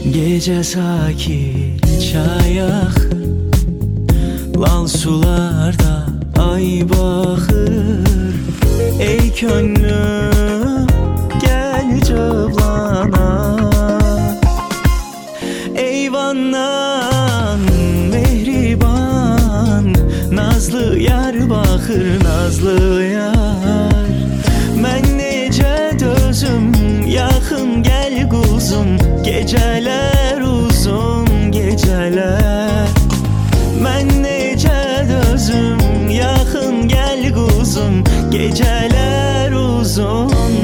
Gece sakin çay axır, lal sularda ay baxır. Ey könlüm gel cıvlana, eyvandan mehriban, nazlı yar baxır, nazlı yar. Mən necə dözüm, yaxın gel quzum, geceler uzun geceler. Mən necə dözüm, yaxın gel quzum, geceler uzun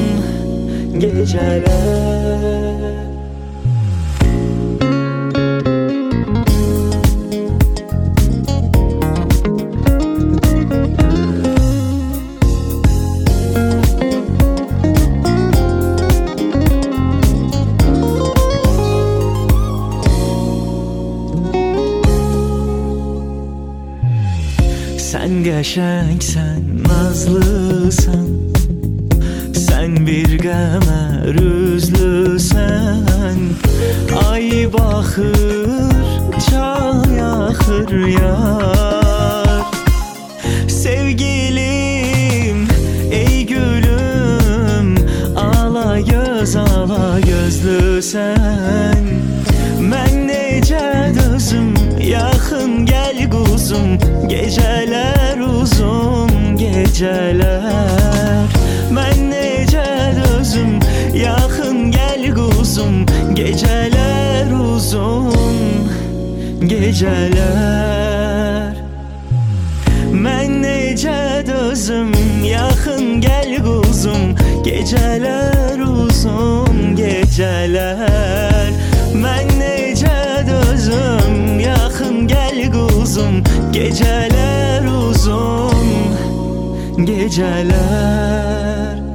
geceler. Sen qəşəngsən, nazlısan, sen bir qəmər üzlüsən. Ay baxır, çay axır yar. Sevgilim, ey gülüm, ala gözlüsən. Mən necə dözüm, yaxın gel quzum, geceler uzun geceler. Mən necə dözüm, yaxın gel quzum, geceler uzun geceler. Mən necə dözüm, yaxın gel quzum, geceler uzun geceler. Mən necə dözüm, yaxın gel quzum, geceler uzun geceler.